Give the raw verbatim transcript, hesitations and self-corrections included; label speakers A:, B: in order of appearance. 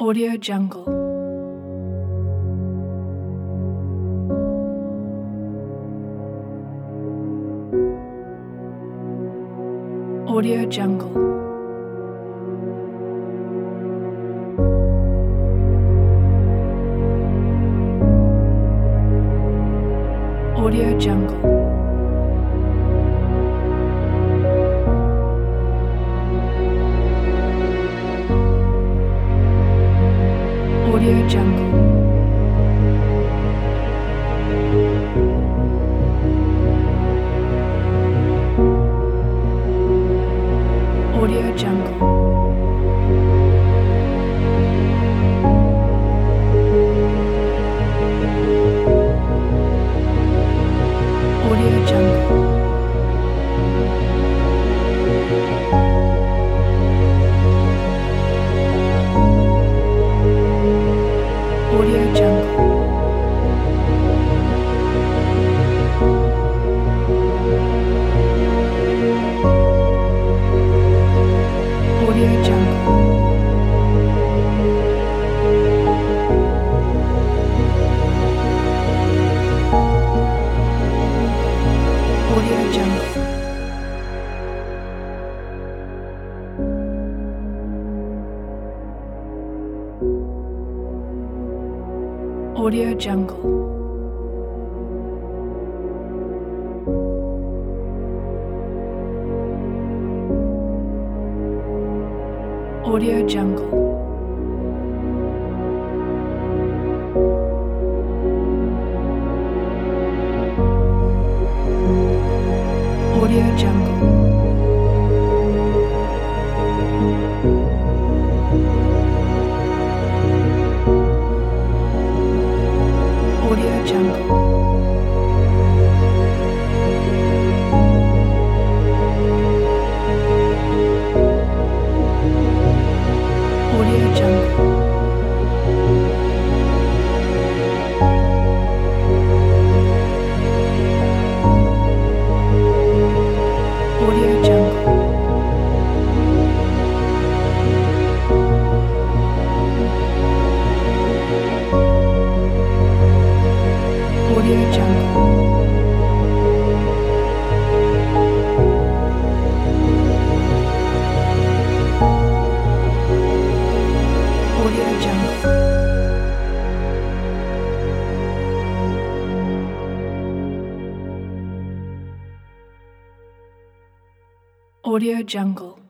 A: Audio Jungle. Audio Jungle. Audio Jungle. Audio Jungle. Audio Jungle. Audio Jungle. Audio Jungle. Audio Jungle. Audio Jungle. Audio Jungle. Audio Jungle. Audio Jungle. Audio Jungle. Audio Jungle. Audio Jungle. Audio Jungle. Audio Jungle. Audio Jungle.